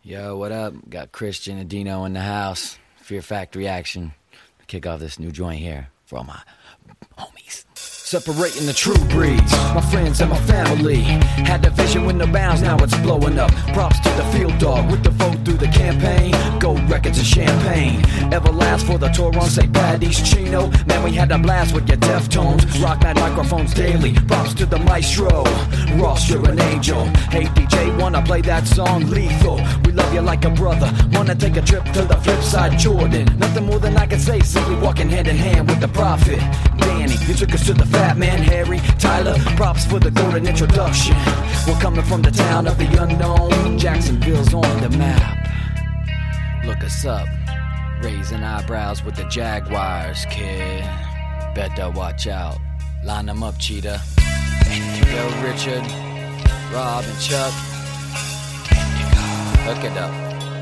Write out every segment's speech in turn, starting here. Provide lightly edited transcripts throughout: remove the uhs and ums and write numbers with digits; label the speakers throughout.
Speaker 1: Yo, what up? Got Christian and Dino in the house. Fear Factory action. Kick off this new joint here for all my homies. Separating the true breeds, my friends and my family. Had the vision with no bounds, now it's blowing up. Props to the field dog with the vote through the campaign. Gold records and champagne. Everlast for the tour on St. Paddy's Chino. Man, we had a blast with your Deftones. Rock that microphones daily. Props to the maestro. Ross, you're an angel. Hey DJ, wanna play that song? Lethal. We love you like a brother. Wanna take a trip to the flip side, Jordan. Nothing more than I can say, simply walking hand in hand with the prophet. Danny, you took us to the Fat Man, Harry, Tyler, props for the golden introduction. We're coming from the town of the unknown. Jacksonville's on the map. Look us up, raising eyebrows with the Jaguars, kid. Better watch out, line them up, Cheetah. Yo, Richard, Rob, and Chuck, hook it up.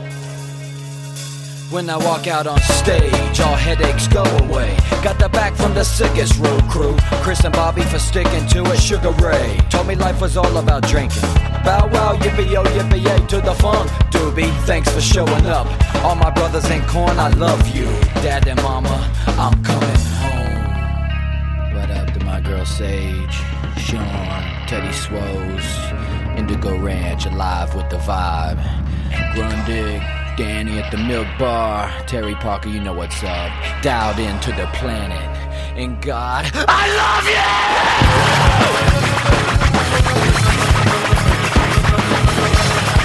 Speaker 1: When I walk out on stage, all headaches go away. Got the back from the sickest road crew. Chris and Bobby for sticking to it. Sugar Ray told me life was all about drinking. Bow wow, yippee-yo, yippee-yay to the funk. Doobie, thanks for showing up. All my brothers in corn, I love you. Dad and mama, I'm coming home. What up to my girl Sage, Sean, Teddy Swoes, Indigo Ranch, alive with the vibe. Grundig, Danny at the Milk Bar, Terry Parker, you know what's up. Dialed into the planet. And God, I love you!